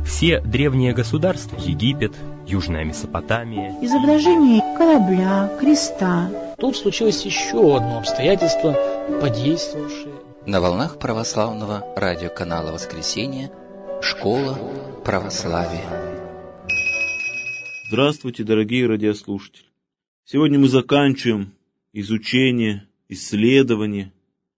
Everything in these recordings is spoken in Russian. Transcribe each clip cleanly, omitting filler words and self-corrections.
Все древние государства, Египет, Южная Месопотамия, изображение корабля, креста. Тут случилось еще одно обстоятельство, подействовавшее. На волнах православного радиоканала «Воскресенье» «Школа православия». Здравствуйте, дорогие радиослушатели! Сегодня мы заканчиваем изучение, исследование,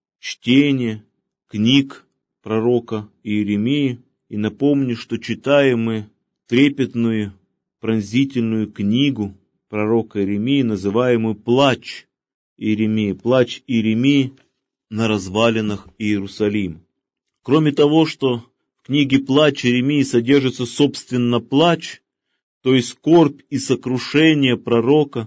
чтение книг пророка Иеремии. И напомню, что читаем мы трепетную, пронзительную книгу пророка Иеремии, называемую «Плач Иеремии», «Плач Иеремии на развалинах Иерусалима». Кроме того, что в книге «Плач Иеремии» содержится, собственно, плач, то есть скорбь и сокрушение пророка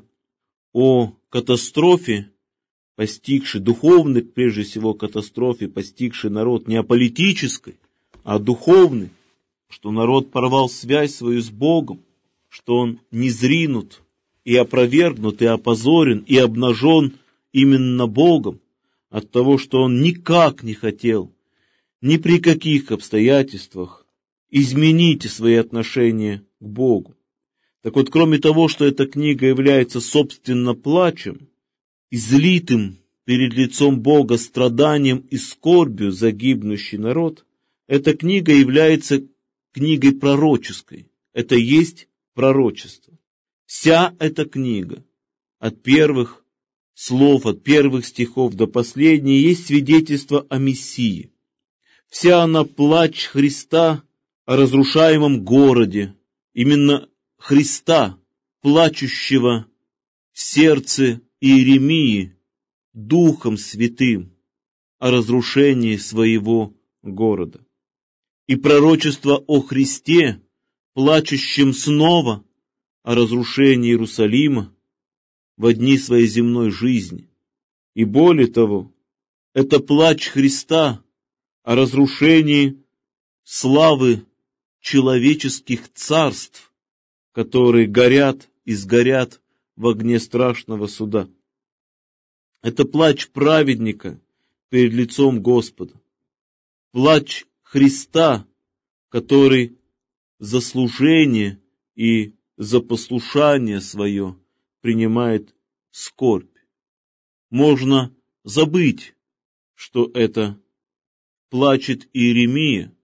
о катастрофе, постигшей, духовной, прежде всего, катастрофе, постигшей народ не о политической, а духовный, что народ порвал связь свою с Богом, что он низринут и опровергнут, и опозорен, и обнажен именно Богом, от того, что он никак не хотел, ни при каких обстоятельствах изменить свои отношения к Богу. Так вот, кроме того, что эта книга является, собственно, плачем, излитым перед лицом Бога страданием и скорбью за гибнущий народ, эта книга является книгой пророческой. Это есть пророчество. Вся эта книга, от первых слов, от первых стихов до последней, есть свидетельство о Мессии. Вся она плач Христа о разрушаемом городе, именно Христа, плачущего в сердце Иеремии Духом Святым о разрушении своего города. И пророчество о Христе, плачущем снова о разрушении Иерусалима в дни своей земной жизни. И более того, это плач Христа о разрушении славы человеческих царств, которые горят и сгорят в огне страшного суда. Это плач праведника перед лицом Господа. Плач Христа, который за служение и за послушание свое принимает скорбь. Можно забыть, что это плачет Иеремия,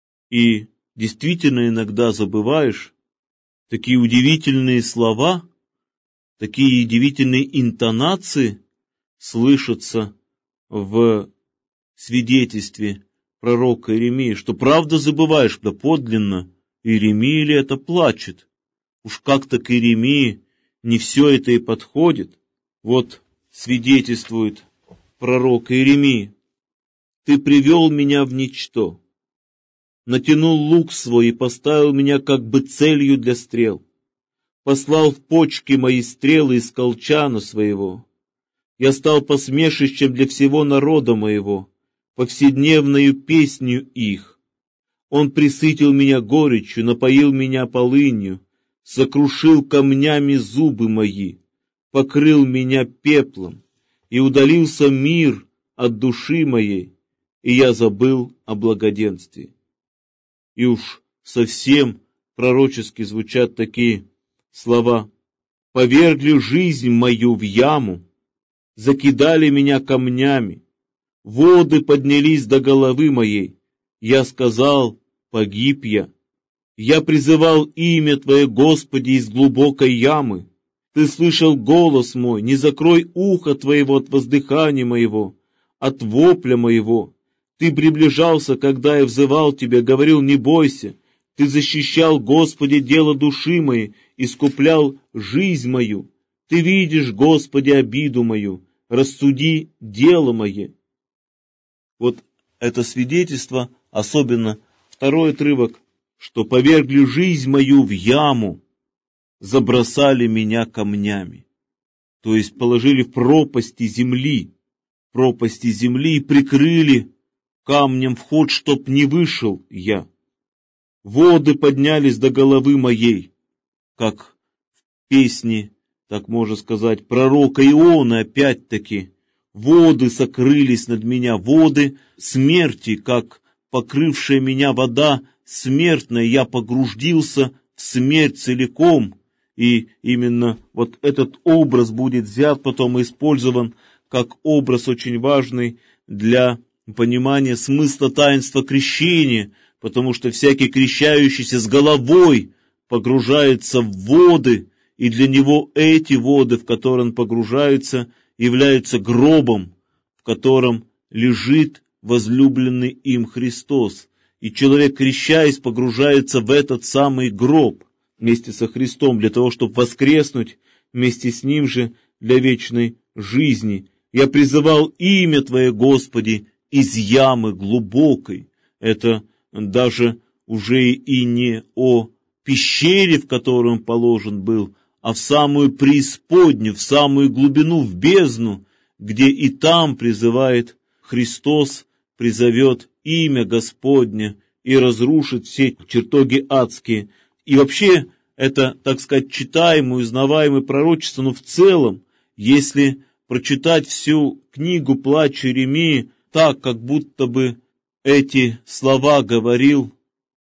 и действительно иногда забываешь такие удивительные слова, такие удивительные интонации слышатся в свидетельстве пророка Иеремии, что правда забываешь, да подлинно Иеремия ли это плачет. Уж как-то к Иеремии не все это и подходит. Вот свидетельствует пророк Иеремии: «Ты привел меня в ничто, натянул лук свой и поставил меня как бы целью для стрел, послал в почки мои стрелы из колчана своего. Я стал посмешищем для всего народа моего, повседневною песнью их. Он пресытил меня горечью, напоил меня полынью, сокрушил камнями зубы мои, покрыл меня пеплом, и удалился мир от души моей, и я забыл о благоденствии». И уж совсем пророчески звучат такие слова: «Повергли жизнь мою в яму, закидали меня камнями, воды поднялись до головы моей. Я сказал: погиб я. Я призывал имя Твое, Господи, из глубокой ямы. Ты слышал голос мой, не закрой ухо Твоего от воздыхания моего, от вопля моего. Ты приближался, когда я взывал Тебя, говорил: не бойся. Ты защищал, Господи, дело души моей, искуплял жизнь мою. Ты видишь, Господи, обиду мою, рассуди дело мое». Вот это свидетельство, особенно второй отрывок, что повергли жизнь мою в яму, забросали меня камнями. То есть положили в пропасти земли и прикрыли камнем вход, чтоб не вышел я. Воды поднялись до головы моей, как в песне, так можно сказать, пророка Ионы, опять-таки, воды сокрылись над меня, воды смерти, как покрывшая меня вода, смертное, я погрузился в смерть целиком. И именно вот этот образ будет взят потом и использован как образ очень важный для понимания смысла таинства крещения, потому что всякий крещающийся с головой погружается в воды, и для него эти воды, в которые он погружается, являются гробом, в котором лежит возлюбленный им Христос. И человек, крещаясь, погружается в этот самый гроб вместе со Христом, для того, чтобы воскреснуть вместе с Ним же для вечной жизни. Я призывал имя Твое, Господи, из ямы глубокой. Это даже уже и не о пещере, в которой он положен был, а в самую преисподнюю, в самую глубину, в бездну, где и там призывает Христос, призовет имя Господне и разрушит все чертоги адские. И вообще, это, так сказать, читаемое, узнаваемое пророчество, но в целом, если прочитать всю книгу «Плач Иеремии» так, как будто бы эти слова говорил,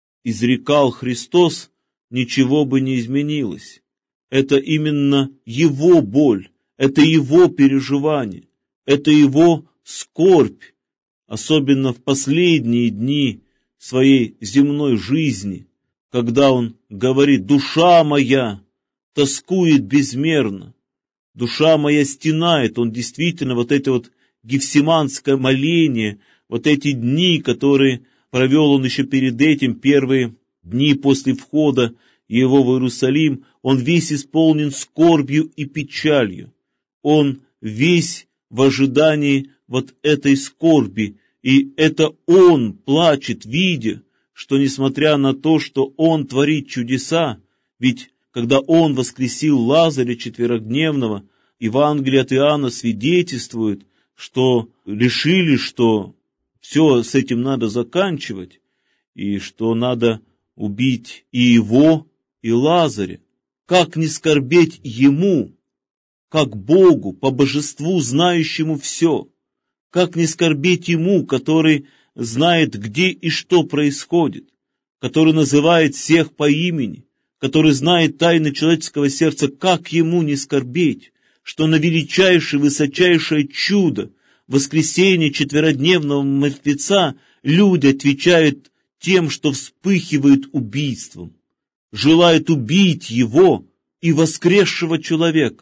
изрекал Христос, ничего бы не изменилось. Это именно Его боль, это Его переживание, это Его скорбь, особенно в последние дни своей земной жизни, когда Он говорит: «Душа моя тоскует безмерно, душа моя стенает». Он действительно, вот это вот гефсиманское моление, вот эти дни, которые провел он еще перед этим, первые дни после входа его в Иерусалим, он весь исполнен скорбью и печалью. Он весь в ожидании вот этой скорби, и это он плачет, видя, что несмотря на то, что он творит чудеса, ведь когда он воскресил Лазаря четверодневного, Евангелие от Иоанна свидетельствует, что решили, что все с этим надо заканчивать, и что надо убить и его, и Лазаря. Как не скорбеть ему, как Богу, по божеству, знающему все? Как не скорбеть ему, который знает, где и что происходит, который называет всех по имени, который знает тайны человеческого сердца? Как ему не скорбеть, что на величайшее, высочайшее чудо, воскресение четверодневного мертвеца, люди отвечают тем, что вспыхивают убийством, желают убить его и воскресшего человека?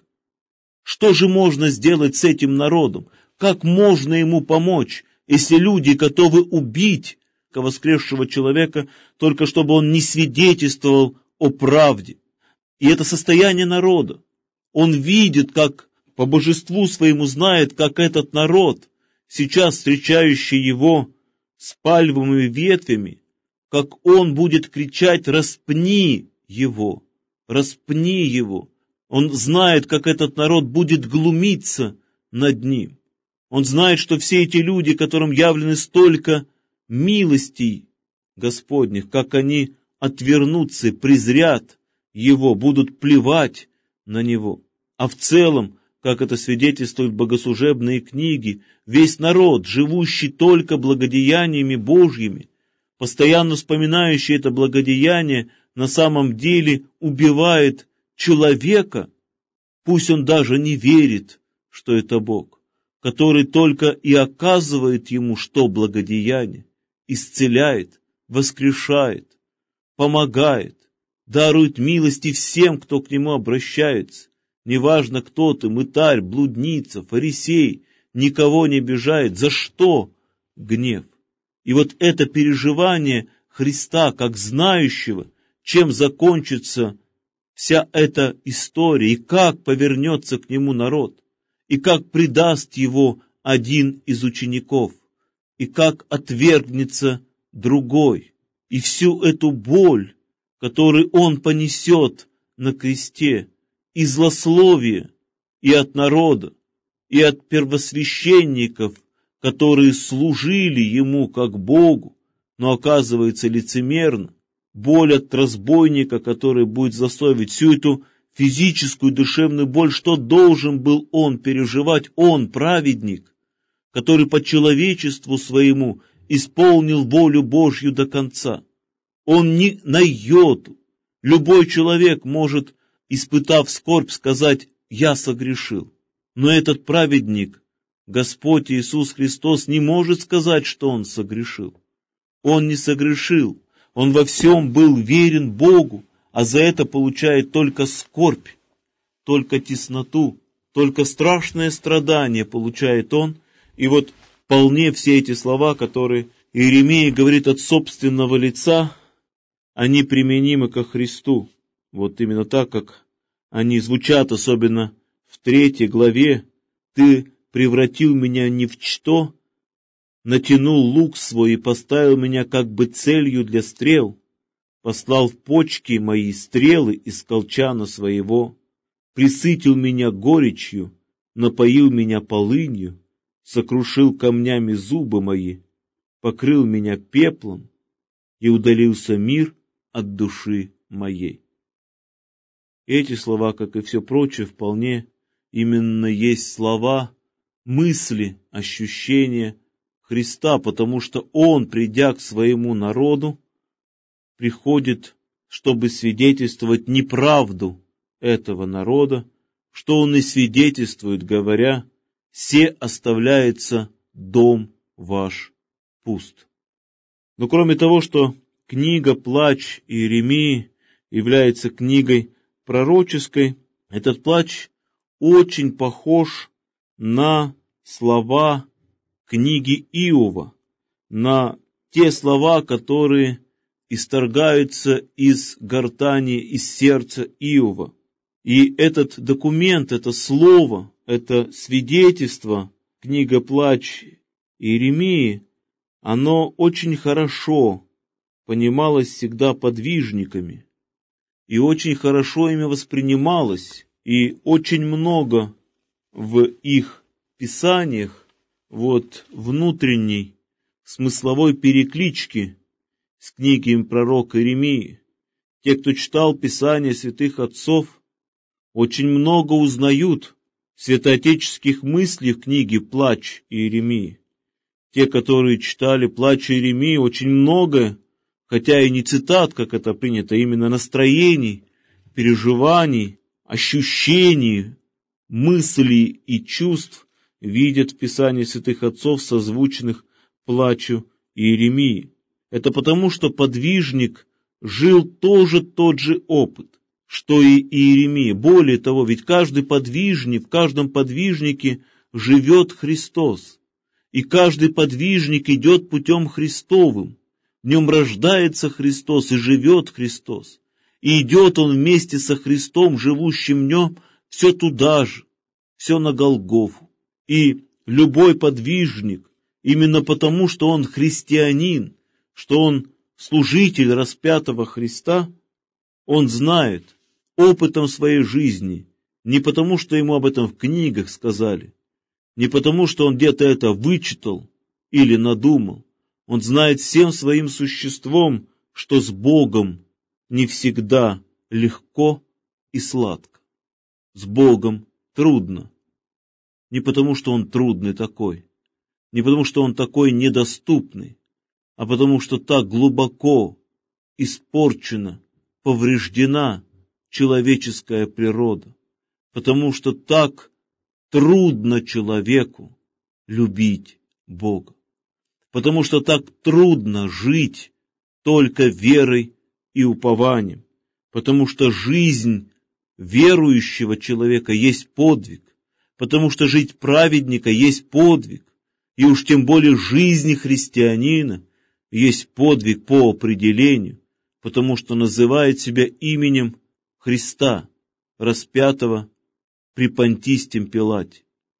Что же можно сделать с этим народом? Как можно ему помочь, если люди готовы убить воскресшего человека, только чтобы он не свидетельствовал о правде? И это состояние народа. Он видит, как по божеству своему знает, как этот народ, сейчас встречающий его с пальмовыми ветвями, как он будет кричать: «Распни его! Распни его!» Он знает, как этот народ будет глумиться над ним. Он знает, что все эти люди, которым явлены столько милостей Господних, как они отвернутся, презрят его, будут плевать на него. А в целом, как это свидетельствуют богослужебные книги, весь народ, живущий только благодеяниями Божьими, постоянно вспоминающий это благодеяние, на самом деле убивает человека, пусть он даже не верит, что это Бог, который только и оказывает ему что благодеяние, исцеляет, воскрешает, помогает, дарует милости всем, кто к нему обращается. Неважно, кто ты, мытарь, блудница, фарисей, никого не обижает. За что гнев? И вот это переживание Христа, как знающего, чем закончится вся эта история, и как повернется к нему народ, и как предаст его один из учеников, и как отвергнется другой, и всю эту боль, которую он понесет на кресте, и злословие и от народа, и от первосвященников, которые служили ему как Богу, но оказывается лицемерно, боль от разбойника, который будет засловить, всю эту физическую душевную боль, что должен был он переживать, он, праведник, который по человечеству своему исполнил волю Божью до конца. Он ни на йоту. Любой человек может, испытав скорбь, сказать: «Я согрешил». Но этот праведник, Господь Иисус Христос, не может сказать, что он согрешил. Он не согрешил. Он во всем был верен Богу, а за это получает только скорбь, только тесноту, только страшное страдание получает он. И вот вполне все эти слова, которые Иеремия говорит от собственного лица, они применимы ко Христу. Вот именно так, как они звучат, особенно в 3 главе. «Ты превратил меня ни в что, натянул лук свой и поставил меня как бы целью для стрел, послал в почки мои стрелы из колчана своего, присытил меня горечью, напоил меня полынью, сокрушил камнями зубы мои, покрыл меня пеплом, и удалился мир от души моей». Эти слова, как и все прочее, вполне именно есть слова, мысли, ощущения Христа, потому что Он, придя к своему народу, приходит, чтобы свидетельствовать неправду этого народа, что Он и свидетельствует, говоря: «Се оставляется дом ваш пуст». Но кроме того, что книга «Плач Иеремии» является книгой пророческой, этот плач очень похож на слова книги Иова, на те слова, которые исторгаются из гортани, из сердца Иова. И этот документ, это слово, это свидетельство, книга «Плач Иеремии», оно очень хорошо понималось всегда подвижниками, и очень хорошо ими воспринималось, и очень много в их писаниях внутренней смысловой переклички с книгами пророка Иеремии. Те, кто читал Писания святых отцов, очень много узнают святоотеческих мыслей в книге «Плач Иеремии». Те, которые читали «Плач Иеремии», очень много, хотя и не цитат, как это принято, именно настроений, переживаний, ощущений, мыслей и чувств видят в Писании святых отцов, созвучных плачу Иеремии. Это потому, что подвижник жил тоже тот же опыт, что и Иеремия. Более того, ведь каждый подвижник, в каждом подвижнике живет Христос. И каждый подвижник идет путем Христовым. В нем рождается Христос и живет Христос. И идет он вместе со Христом, живущим в нем, все туда же, все на Голгофу. И любой подвижник, именно потому, что он христианин, что он служитель распятого Христа, он знает опытом своей жизни, не потому, что ему об этом в книгах сказали, не потому, что он где-то это вычитал или надумал. Он знает всем своим существом, что с Богом не всегда легко и сладко. С Богом трудно. Не потому, что Он трудный такой, не потому, что Он такой недоступный, а потому, что так глубоко испорчена, повреждена человеческая природа, потому что так трудно человеку любить Бога, потому что так трудно жить только верой и упованием, потому что жизнь верующего человека есть подвиг, потому что жить праведника есть подвиг, и уж тем более жизнь христианина есть подвиг по определению, потому что называет себя именем Христа, распятого при Понтистем Пилате.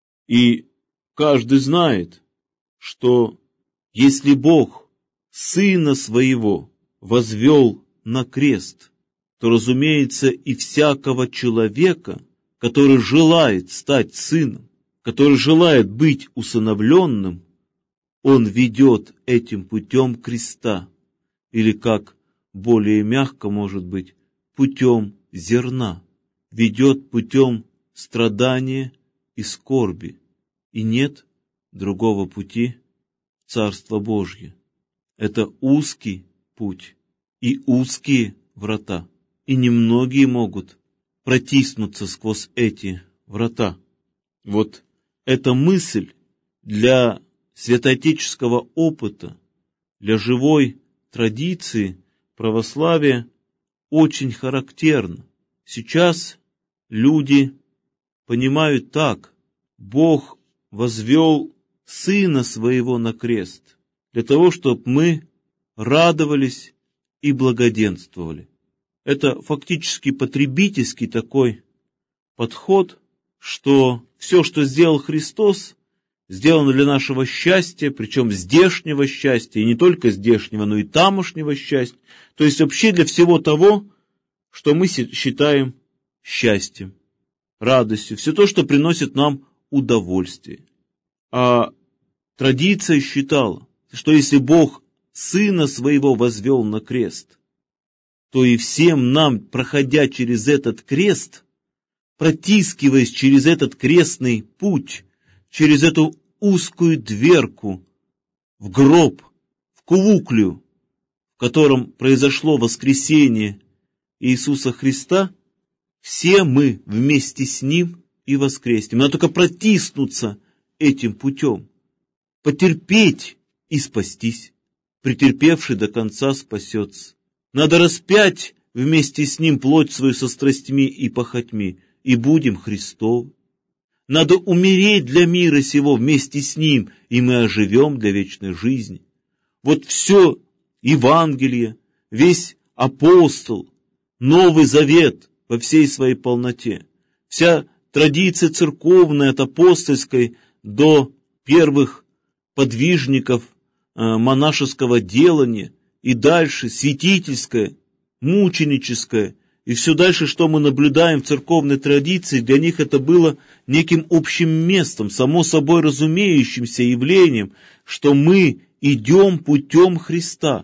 И каждый знает, что если Бог Сына Своего возвел на крест, то, разумеется, и всякого человека, который желает стать сыном, который желает быть усыновленным, он ведет этим путем креста, или, как более мягко может быть, путем зерна, ведет путем страдания и скорби, и нет другого пути Царства Божье. Это узкий путь, и узкие врата, и немногие могут протиснуться сквозь эти врата. Вот эта мысль для святоотеческого опыта, для живой традиции православия очень характерна. Сейчас люди понимают так: Бог возвел Сына Своего на крест для того, чтобы мы радовались и благоденствовали. Это фактически потребительский такой подход, что все, что сделал Христос, сделано для нашего счастья, причем здешнего счастья, и не только здешнего, но и тамошнего счастья, то есть вообще для всего того, что мы считаем счастьем, радостью, все то, что приносит нам удовольствие. А традиция считала, что если Бог Сына Своего возвел на крест, то и всем нам, проходя через этот крест, протискиваясь через этот крестный путь, через эту узкую дверку в гроб, в кувуклю, в котором произошло воскресение Иисуса Христа, все мы вместе с Ним и воскреснем. Надо только протиснуться этим путем, потерпеть и спастись. Претерпевший до конца спасется. Надо распять вместе с Ним плоть свою со страстьми и похотьми, и будем Христовы. Надо умереть для мира сего вместе с Ним, и мы оживем для вечной жизни. Вот все Евангелие, весь апостол, Новый Завет во всей своей полноте, вся традиция церковная от апостольской до первых подвижников монашеского делания и дальше святительская, мученическая, и все дальше, что мы наблюдаем в церковной традиции, для них это было неким общим местом, само собой разумеющимся явлением, что мы идем путем Христа.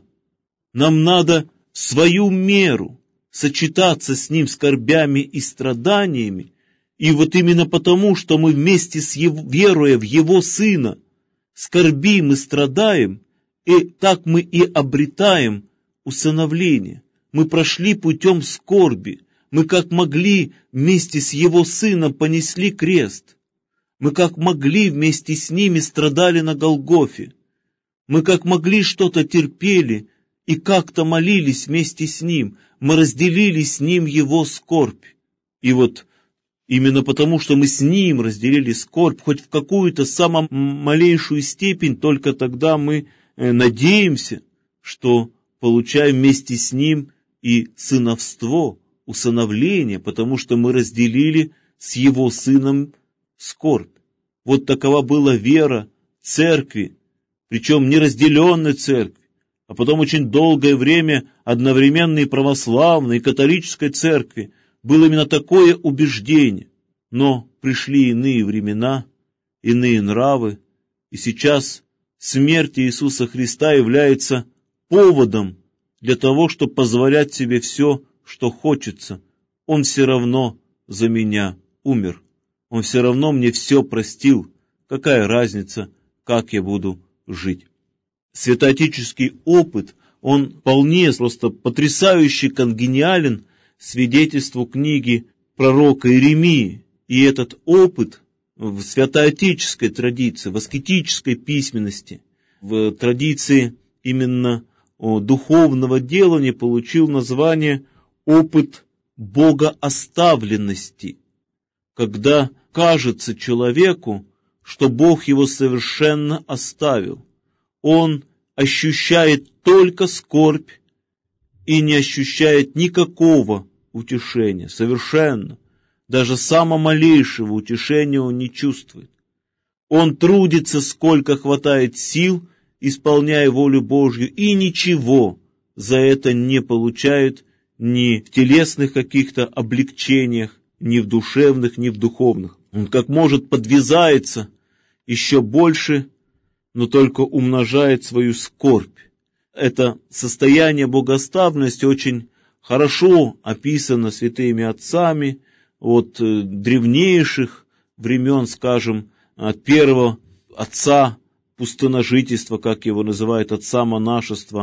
Нам надо в свою меру сочетаться с Ним скорбями и страданиями, и вот именно потому, что мы вместе с веруя в Его Сына скорбим и страдаем, и так мы и обретаем усыновление. Мы прошли путем скорби, мы как могли вместе с Его Сыном понесли крест, мы как могли вместе с Ними страдали на Голгофе, мы как могли что-то терпели и как-то молились вместе с Ним, мы разделили с Ним Его скорбь. И вот именно потому, что мы с Ним разделили скорбь, хоть в какую-то самую малейшую степень, только тогда мы надеемся, что получаем вместе с Ним и сыновство, усыновление, потому что мы разделили с Его Сыном скорбь. Вот такова была вера церкви, причем не разделенной церкви, а потом очень долгое время одновременной православной и католической церкви было именно такое убеждение. Но пришли иные времена, иные нравы, и сейчас смерть Иисуса Христа является поводом для того, чтобы позволять себе все, что хочется. Он все равно за меня умер. Он все равно мне все простил. Какая разница, как я буду жить? Святоотеческий опыт, он вполне просто потрясающе конгениален свидетельству книги пророка Иеремии. И этот опыт в святоотеческой традиции, в аскетической письменности, в традиции именно духовного делания получил название «опыт богооставленности», когда кажется человеку, что Бог его совершенно оставил. Он ощущает только скорбь и не ощущает никакого утешения, совершенно. Даже самого малейшего утешения он не чувствует. Он трудится, сколько хватает сил, исполняя волю Божью, и ничего за это не получает ни в телесных каких-то облегчениях, ни в душевных, ни в духовных. Он как может подвязается еще больше, но только умножает свою скорбь. Это состояние богооставленности очень хорошо описано святыми отцами от древнейших времен, скажем, от первого отца пустыножительства, как его называют, отца монашества,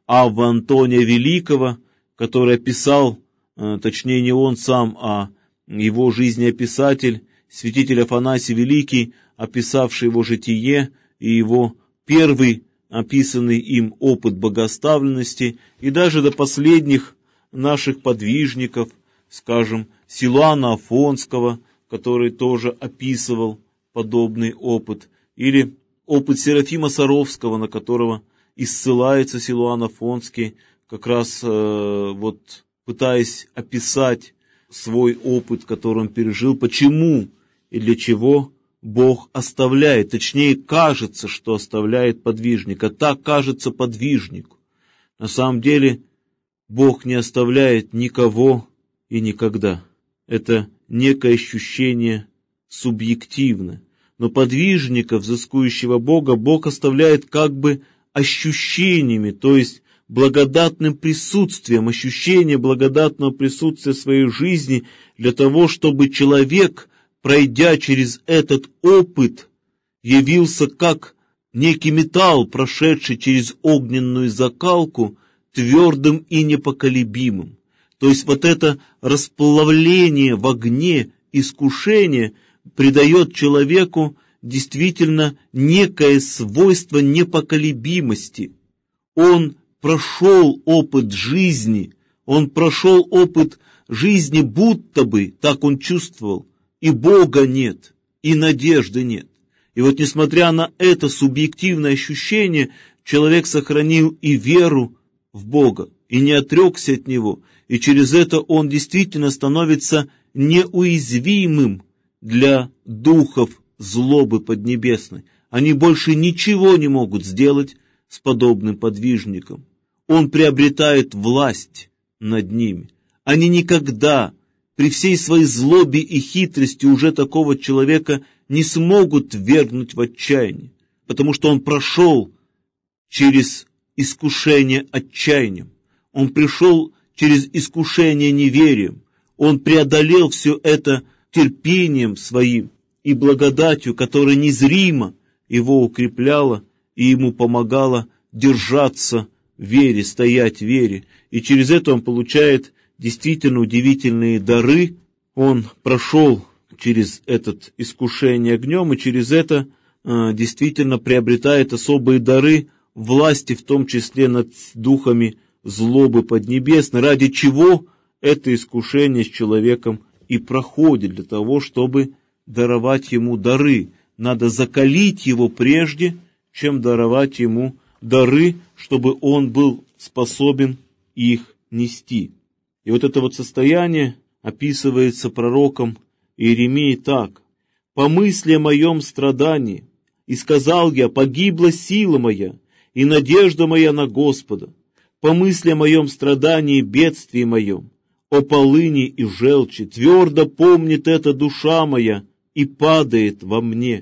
Авва Антония Великого, который описал, точнее не он сам, а его жизнеописатель, святитель Афанасий Великий, описавший его житие и его первый описанный им опыт богооставленности, и даже до последних наших подвижников, скажем, Силуана Афонского, который тоже описывал подобный опыт, или опыт Серафима Саровского, на которого и ссылается Силуан Афонский, как раз пытаясь описать свой опыт, который он пережил, почему и для чего Бог оставляет, точнее, кажется, что оставляет подвижника. Так кажется подвижнику. На самом деле, Бог не оставляет никого и никогда. Это некое ощущение субъективное. Но подвижника, взыскующего Бога, Бог оставляет как бы ощущениями, то есть благодатным присутствием, ощущение благодатного присутствия в своей жизни для того, чтобы человек, пройдя через этот опыт, явился как некий металл, прошедший через огненную закалку, твердым и непоколебимым. То есть вот это расплавление в огне искушения придает человеку действительно некое свойство непоколебимости. Он прошел опыт жизни, будто бы, так он чувствовал, и Бога нет, и надежды нет. И вот несмотря на это субъективное ощущение, человек сохранил и веру в Бога, и не отрекся от Него, и через это он действительно становится неуязвимым для духов злобы поднебесной. Они больше ничего не могут сделать с подобным подвижником. Он приобретает власть над ними. Они никогда, при всей своей злобе и хитрости, уже такого человека не смогут ввергнуть в отчаяние, потому что он прошел через искушение отчаянием, он пришел через искушение неверием, он преодолел все это терпением своим и благодатью, которая незримо его укрепляла и ему помогала держаться в вере, стоять в вере. И через это он получает действительно удивительные дары. Он прошел через это искушение огнем, и через это действительно приобретает особые дары власти, в том числе над духами злобы поднебесной, ради чего это искушение с человеком и проходит, для того, чтобы даровать ему дары. Надо закалить его прежде, чем даровать ему дары, чтобы он был способен их нести. И вот это вот состояние описывается пророком Иеремией так: «По мысли о моем страдании, и сказал я, погибла сила моя, и надежда моя на Господа, по мысли о моем страдании и бедствии моем, о полыни и желчи, твердо помнит это душа моя и падает во мне.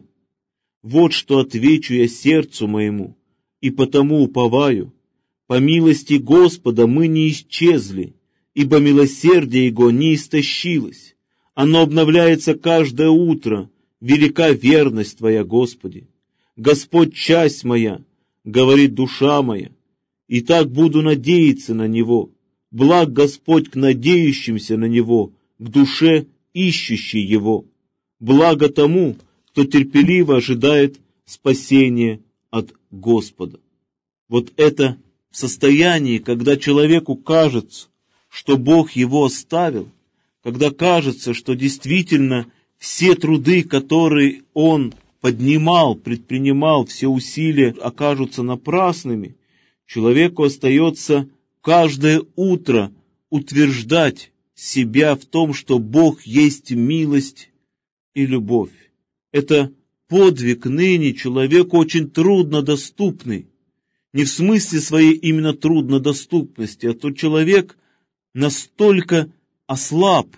Вот что отвечу я сердцу моему, и потому уповаю. По милости Господа мы не исчезли, ибо милосердие Его не истощилось. Оно обновляется каждое утро, велика верность Твоя, Господи. Господь, часть моя, говорит душа моя, и так буду надеяться на Него. Благ Господь к надеющимся на Него, к душе, ищущей Его. Благо тому, кто терпеливо ожидает спасения от Господа». Вот это состояние, когда человеку кажется, что Бог его оставил, когда кажется, что действительно все труды, которые он поднимал, предпринимал, все усилия окажутся напрасными, человеку остается каждое утро утверждать себя в том, что Бог есть милость и любовь. Это подвиг ныне человеку очень труднодоступный. Не в смысле своей именно труднодоступности, а то человек настолько ослаб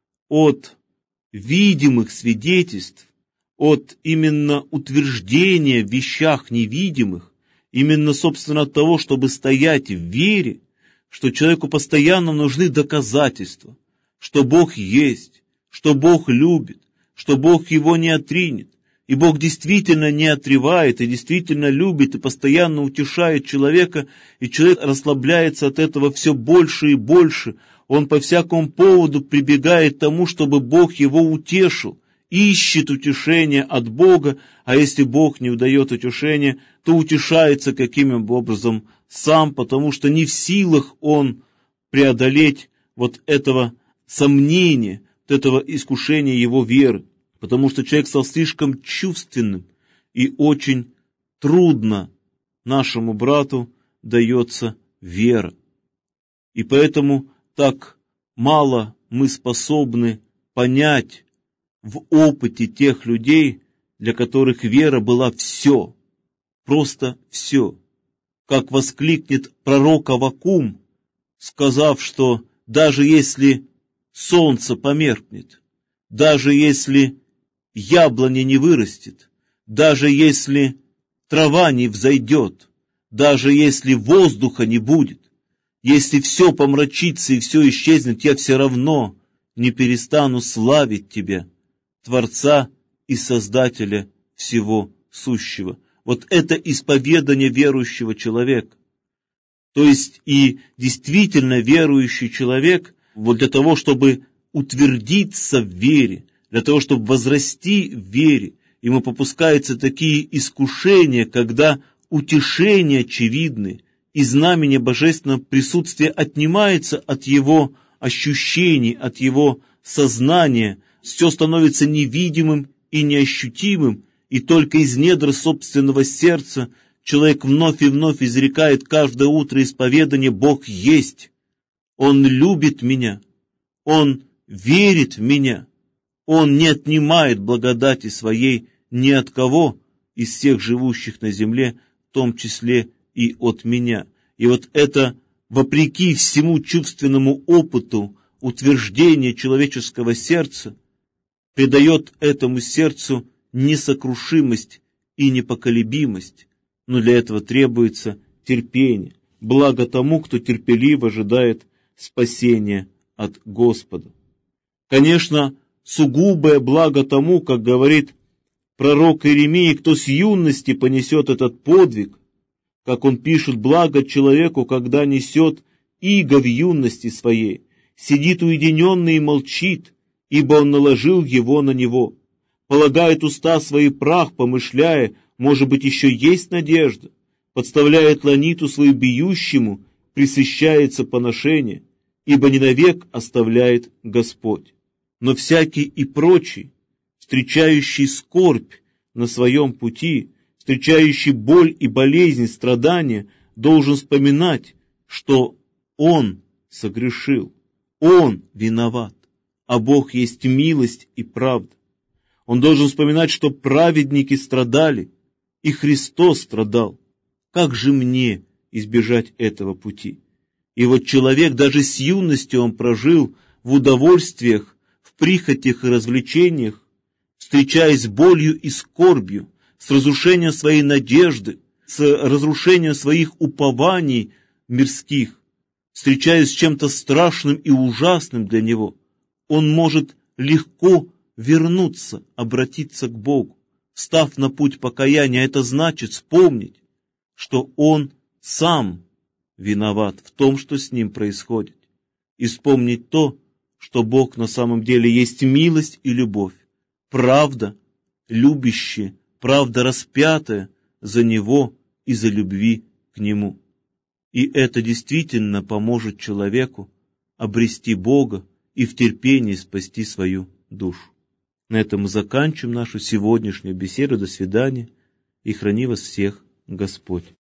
от видимых свидетельств, от именно утверждения в вещах невидимых, именно, собственно, от того, чтобы стоять в вере, что человеку постоянно нужны доказательства, что Бог есть, что Бог любит, что Бог его не отринет, и Бог действительно не отрывает, и действительно любит, и постоянно утешает человека, и человек расслабляется от этого все больше и больше. Он по всякому поводу прибегает к тому, чтобы Бог его утешил, ищет утешение от Бога, а если Бог не удает утешения, то утешается каким образом сам, потому что не в силах он преодолеть вот этого сомнения, вот этого искушения его веры, потому что человек стал слишком чувственным, и очень трудно нашему брату дается вера. И поэтому так мало мы способны понять в опыте тех людей, для которых вера была все, просто все. Как воскликнет пророк Аввакум, сказав, что даже если солнце померкнет, даже если яблоня не вырастет, даже если трава не взойдет, даже если воздуха не будет, если все помрачится и все исчезнет, я все равно не перестану славить Тебя, Творца и Создателя всего сущего. Вот это исповедание верующего человека. То есть и действительно верующий человек, вот для того, чтобы утвердиться в вере, для того, чтобы возрасти в вере, ему попускаются такие искушения, когда утешения очевидны, и знамение божественного присутствия отнимается от его ощущений, от его сознания, все становится невидимым и неощутимым, и только из недр собственного сердца человек вновь и вновь изрекает каждое утро исповедание: «Бог есть, Он любит меня, Он верит в меня, Он не отнимает благодати своей ни от кого из всех живущих на земле, в том числе и от меня». И вот это, вопреки всему чувственному опыту, утверждение человеческого сердца придает этому сердцу несокрушимость и непоколебимость, но для этого требуется терпение. Благо тому, кто терпеливо ожидает спасения от Господа. Конечно, сугубое благо тому, как говорит пророк Иеремия, кто с юности понесет этот подвиг, как он пишет: благо человеку, когда несет иго в юности своей, сидит уединенный и молчит, ибо он наложил его на него. Полагает уста свои прах, помышляя, может быть, еще есть надежда, подставляет ланиту свою бьющему, пресыщается поношение, ибо не навек оставляет Господь. Но всякий и прочий, встречающий скорбь на своем пути, встречающий боль и болезнь, страдания, должен вспоминать, что он согрешил, он виноват, а Бог есть милость и правда. Он должен вспоминать, что праведники страдали, и Христос страдал. Как же мне избежать этого пути? И вот человек даже с юности он прожил в удовольствиях, в прихотях и развлечениях, встречаясь с болью и скорбью, с разрушением своей надежды, с разрушением своих упований мирских, встречаясь с чем-то страшным и ужасным для него, он может легко вернуться, обратиться к Богу, став на путь покаяния. Это значит вспомнить, что он сам виноват в том, что с ним происходит, и вспомнить то, что Бог на самом деле есть милость и любовь, правда любящая, правда распятая за него из-за любви к нему. И это действительно поможет человеку обрести Бога и в терпении спасти свою душу. На этом мы заканчиваем нашу сегодняшнюю беседу. До свидания, и храни вас всех Господь.